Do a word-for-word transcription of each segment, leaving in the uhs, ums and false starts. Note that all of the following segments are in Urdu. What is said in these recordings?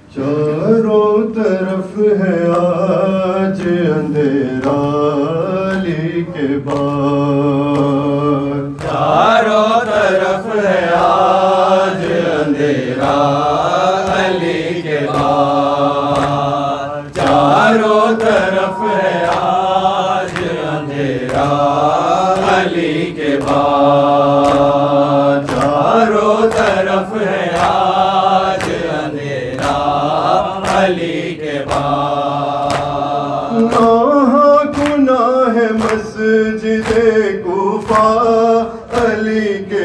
چاروں طرف ہے آج اندھیرا علی کے بعد، چاروں طرف ہے آج اندھیرا علی کے بعد، چاروں طرف ہے آج اندھیرا علی کے بعد، چاروں طرف ہے آج اندھیرا علی کے بعد، وہاں گناہ ہے مسجد کوفہ علی کے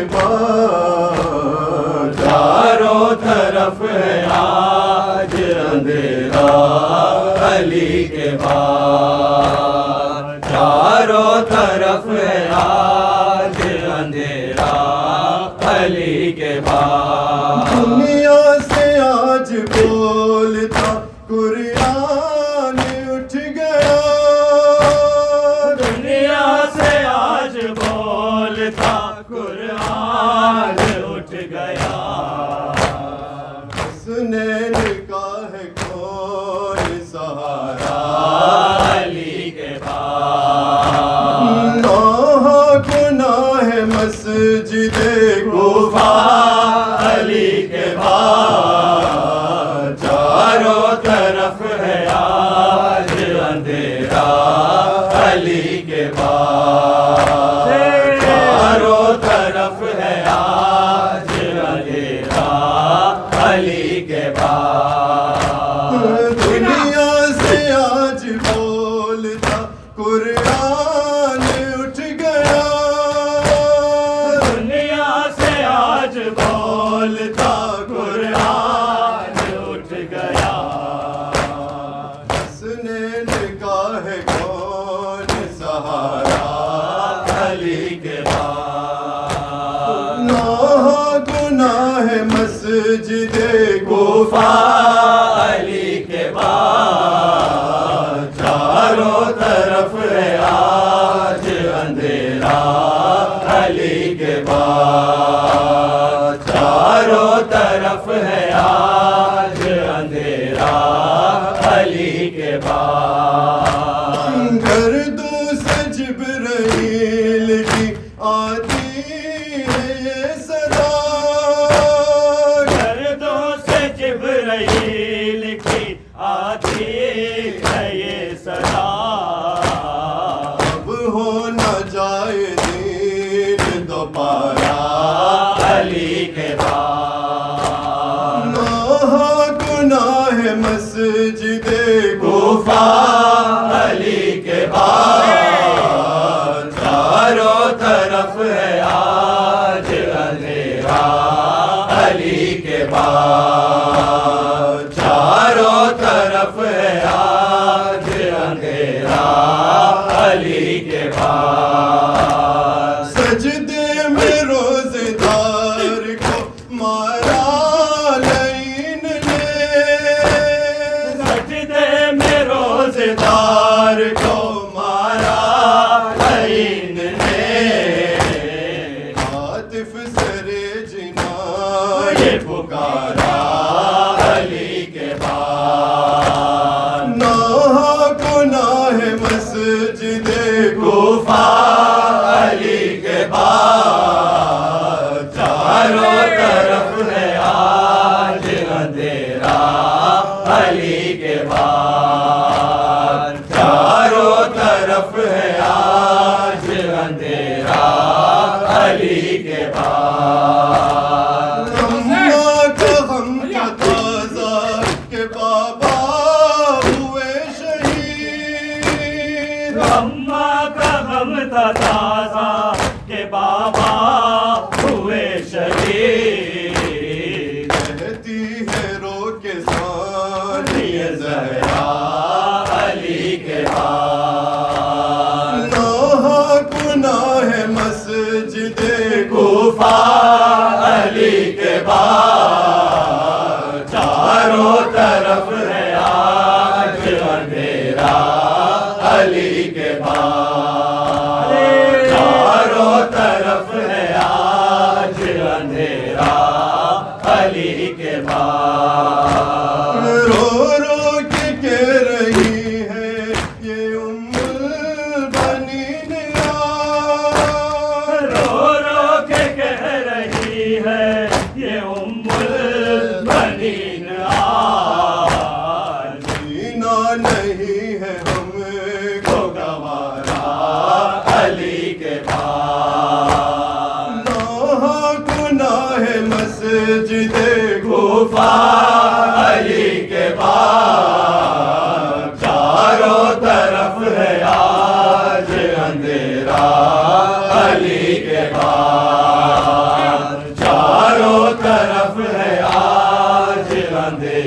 بعد، چاروں طرف ہے آج اندھیرا علی کے بعد، چاروں طرف ہے آج اندھیرا علی کے بعد، دنیا سے آج بولتا قرآن اٹھ گیا، دنیا سے آج بولتا قرآن اٹھ گیا، حسنین کا ہے کون سہارا علی کے بعد، نوح گناہ ہے مسجد کوفہ علی کے بعد، چاروں طرف ہے آج اندھیرا علی کے بعد، چاروں طرف ہے آج اندھیرا علی کے بعد، دنیا سے آج بولتا قرآن اٹھ گیا، دنیا سے آج بولتا قرآن اٹھ گیا، حسنین کا ہے کون سہارا علی کے بعد، نوح گناہ ہے مسجد کوفہ علی کے بعد، چاروں طرف ہے آج اندھیرا علی کے بعد، چاروں طرف ہے آج اندھیرا علی کے بعد، گردوں سے جبرائیل کی آتی ہے یہ صدا، گردوں سے جبرائیل کی آتی ہے یہ صدا، اب ہو نہ جائے دین دوبارہ علی کے بعد، نوح گناہ ہے مسجد کوفہ علی کے بعد، چاروں طرف ہے آج اندھیرا علی کے بعد، چاروں طرف ہے آج اندھیرا علی کے بعد، سجدے میں روزے دار کو مارا لعین نے، سجدے میں روزے دار کو مارا لعین نے، عاطف سرے جنا یہ پکارا علی کے بعد، نوح گناہ ہے مسجد کوفہ علی کے بعد، چاروں طرف ہے آج اندھیرا علی کے بعد، چاروں طرف ہے آج اندھیرا علی کے بعد، اماں کا غم کا تازہ کہ بابا ہوئے شہید، اماں کا غم تھا تازہ کہ بابا ہوئے شہید، کہتی ہے رو کے ثانی زہرا علی کے بعد، نوح گناہ ہے مسجد کوفہ علی کے بعد، چاروں طرف ہے آج اندھیرا علی کے بعد، چاروں طرف ہے آج اندھیرا علی کے بعد،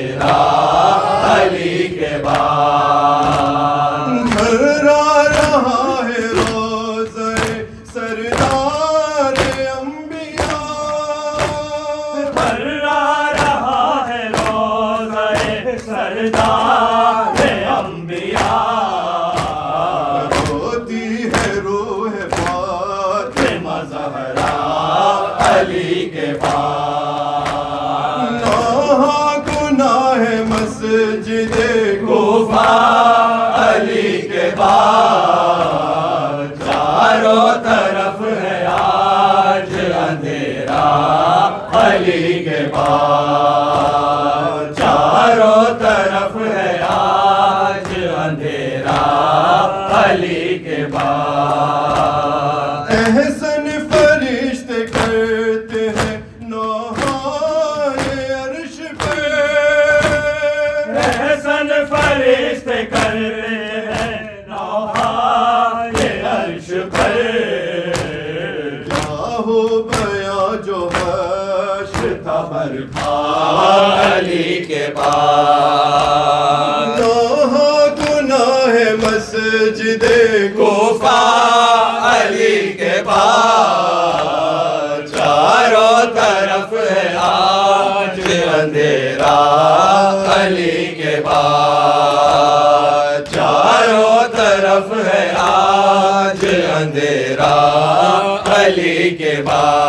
اندھیرا علی کے بعد بھرا رہا ہے روزہ سردار انبیاء، بھرا رہا ہے روزہ سردار انبیاء، ہوتی ہے روح فاطمہ زہرا علی کے بعد نہا گناہ مسجد کوفہ علی کے بعد چاروں طرف ہے آج اندھیرا علی کے بعد چاروں طرف ہے آج اندھیرا علی کے بعد احسن فرشتے کرتے ہیں نوحائے عرش پہ، احسن فرشتے کرتے ہیں نوحائے عرش پر، کیا ہو بیاں جو حشر تھا برپا علی کے بعد نہا گناہ مسجد کوفہ علی کے بعد چاروں طرف ہے آج اندھیرا علی کے بعد چاروں طرف ہے آج اندھیرا علی کے بعد